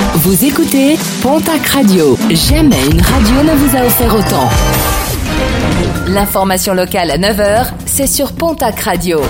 Vous écoutez Pontac Radio. Jamais une radio ne vous a offert autant. L'information locale à 9h, c'est sur Pontac Radio.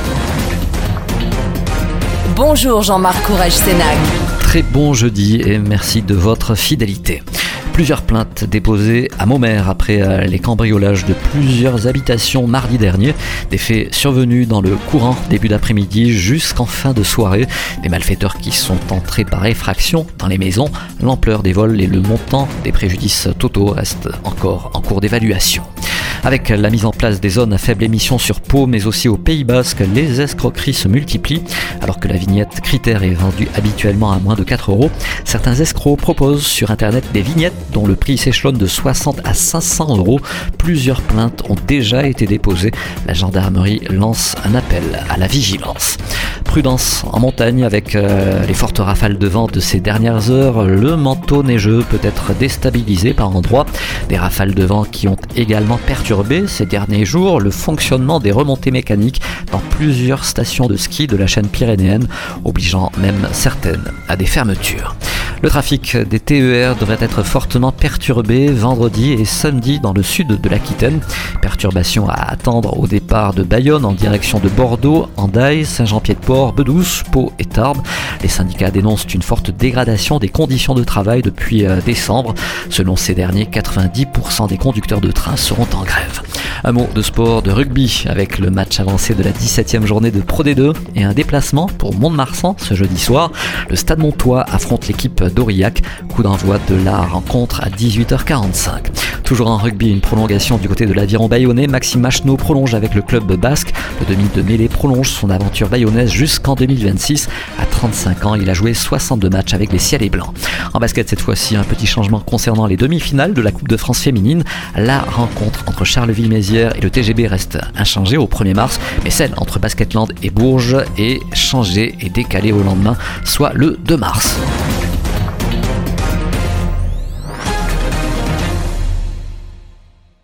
Bonjour Jean-Marc Courage-Sénac. Très bon jeudi et merci de votre fidélité. Plusieurs plaintes déposées à Maumere après les cambriolages de plusieurs habitations mardi dernier. Des faits survenus dans le courant début d'après-midi jusqu'en fin de soirée. Des malfaiteurs qui sont entrés par effraction dans les maisons. L'ampleur des vols et le montant des préjudices totaux restent encore en cours d'évaluation. Avec la mise en place des zones à faible émission sur Pau, mais aussi au Pays Basque, les escroqueries se multiplient. Alors que la vignette Critère est vendue habituellement à moins de 4 €, certains escrocs proposent sur Internet des vignettes dont le prix s'échelonne de 60 à 500 €. Plusieurs plaintes ont déjà été déposées. La gendarmerie lance un appel à la vigilance. Prudence en montagne avec les fortes rafales de vent de ces dernières heures. Le manteau neigeux peut être déstabilisé par endroits. Des rafales de vent qui ont également perturbé ces derniers jours le fonctionnement des remontées mécaniques dans plusieurs stations de ski de la chaîne pyrénéenne, obligeant même certaines à des fermetures. Le trafic des TER devrait être fortement perturbé vendredi et samedi dans le sud de l'Aquitaine. Perturbation à attendre au départ de Bayonne en direction de Bordeaux, Hendaye, Saint-Jean-Pied-de-Port, Bedouce, Pau et Tarbes. Les syndicats dénoncent une forte dégradation des conditions de travail depuis décembre. Selon ces derniers, 90% des conducteurs de train seront en grève. Un mot de sport, de rugby avec le match avancé de la 17e journée de Pro D2 et un déplacement pour Mont-de-Marsan ce jeudi soir. Le Stade Montois affronte l'équipe d'Aurillac. Coup d'envoi de la rencontre à 18h45. Toujours en rugby, une prolongation du côté de l'Aviron bayonnais. Maxime Macheneau prolonge avec le club basque. Le demi de mêlée prolonge son aventure bayonnaise jusqu'en 2026. À 35 ans, il a joué 62 matchs avec les Ciels et Blancs. En basket cette fois-ci, un petit changement concernant les demi-finales de la Coupe de France féminine. La rencontre entre Charleville-Mézières et le TGB reste inchangée au 1er mars, mais celle entre Basketland et Bourges est changée et décalée au lendemain, soit le 2 mars.